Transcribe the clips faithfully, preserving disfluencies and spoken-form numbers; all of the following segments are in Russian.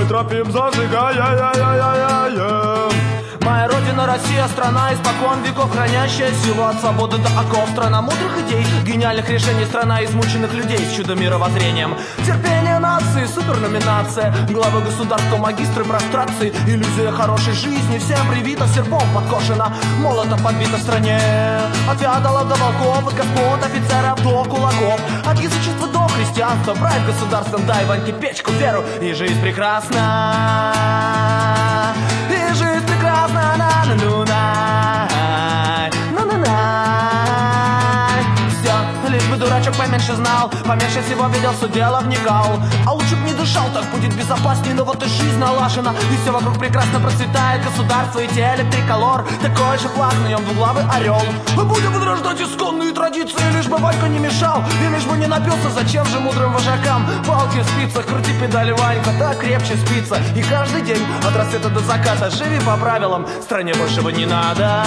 мы тропим зажигая. Моя родина Россия, страна испокон веков, хранящая силу от свободы до оков. Страна мудрых идей, гениальных решений, страна измученных людей с чудо-мировоззрением. Терпение нации, суперноминация, главы государства, магистры прострации. Иллюзия хорошей жизни, всем привита, серпом подкошена, молотом подбита в стране. От феодалов до волков, от господ, офицеров до кулаков, от язычества до христианства, правит государством, дай Ваньке печку, веру, и жизнь прекрасна. И жизнь прекрасна, на-на-на-на-на, на-на-на. Все, лишь бы дурачок поменьше знал, поменьше всего видел, все дело вникал. А лучше б не дышал, так будет безопаснее, но вот и жизнь налажена, и все вокруг прекрасно процветает. Государство и телек, триколор, такой же флаг, на нем двуглавый орел. Мы будем возрождать исконные традиции, лишь бы Ванька не мешал, и лишь бы не напился. Зачем же мудрым вожакам палки в спицах, крути педали, Ванька, так крепче спится. И каждый день от рассвета до заката живи по правилам, стране большего не надо.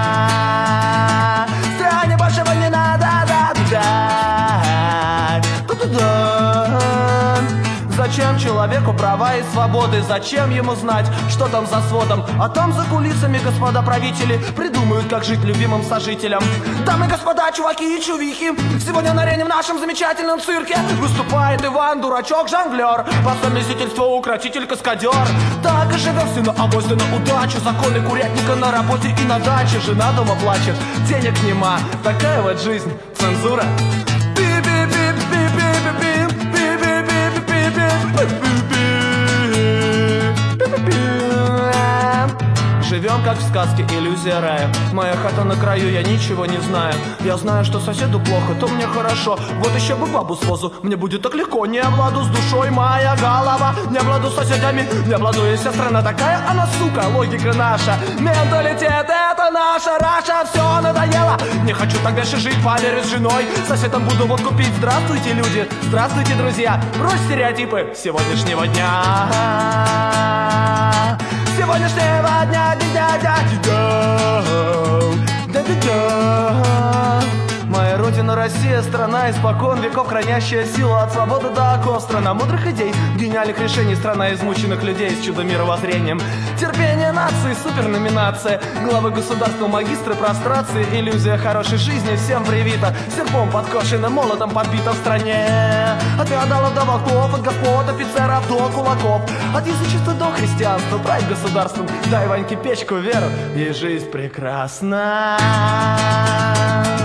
Стране большего не надо, да-да-да, да-да-да. Зачем человеку права и свободы? Зачем ему знать, что там за сводом? А там за кулисами господа правители придумают, как жить любимым сожителям. Дамы и господа, чуваки и чувихи, сегодня на арене в нашем замечательном цирке выступает Иван, дурачок, жонглер, по совместительству укротитель, каскадер. Так и живем все на авось да на удачу, законы курятника на работе и на даче. Жена дома плачет, денег нема, такая вот жизнь, цензура. Живем как в сказке, иллюзия рая. Моя хата на краю, я ничего не знаю. Я знаю, что соседу плохо, то мне хорошо. Вот еще бы бабу с возу, мне будет так легко. Не обладу с душой моя голова, не обладу с соседями, не обладу, и вся страна такая, она сука, логика наша. Менталитет это наша Раша, все надоело. Не хочу так дальше жить, поверю с женой. Соседом буду водку пить. Здравствуйте, люди, здравствуйте, друзья. Брось стереотипы сегодняшнего дня. Сегодняшнего дня, да-да-да, моя родина Россия, страна испокон веков, хранящая силу от свободы до оков. Страна мудрых идей, гениальных решений, страна измученных людей с чудо-мировоззрением. Терпение нации, суперноминация, главы государства, магистры прострации. Иллюзия хорошей жизни всем привита, серпом подкошена, молотом подбита в стране. От феодалов до волков, от господ, офицеров до кулаков, от язычества до христианства, правит государством, дай Ваньке печку, веру, и жизнь прекрасна.